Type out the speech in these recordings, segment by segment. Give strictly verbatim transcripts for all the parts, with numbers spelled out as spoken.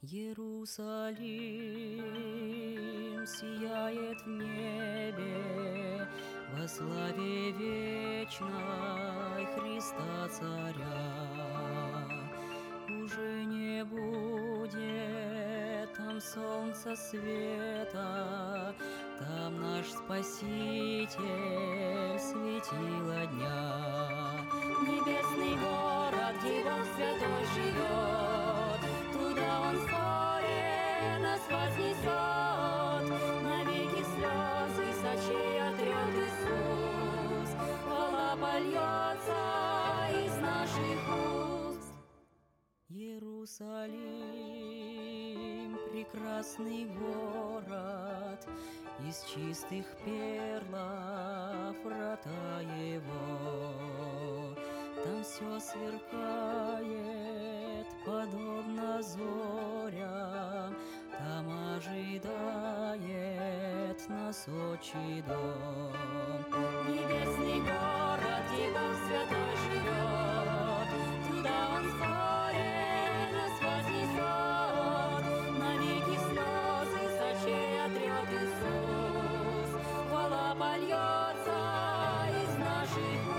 Иерусалим сияет в небе во славе вечной Христа Царя. Уже не будет там солнца света, там наш Спаситель светило дня. Небесный город, где Бог Святой живет, туда Он вскоре нас вознесет. Навеки слезы с очей отрет Иисус, хвала польется из наших уст. Иерусалим, прекрасный город, из чистых перлов врата его. Там все сверкает, подобно зорям, там ожидает нас отчий дом. Небесный город, где Бог Святой живет, туда Он вскоре нас вознесет. Навеки слезы с очей отрет Иисус, хвала польется из наших уст.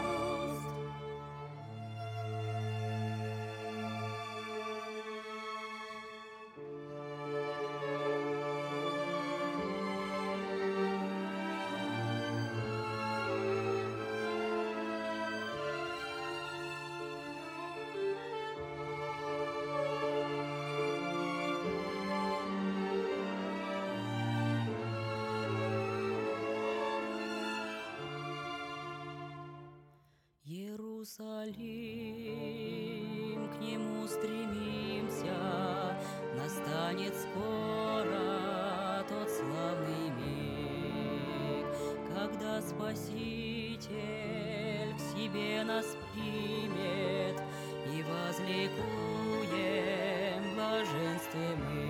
Иерусалим, к нему стремимся, настанет скоро тот славный миг, когда Спаситель к себе нас примет, и возликуем в блаженстве мы.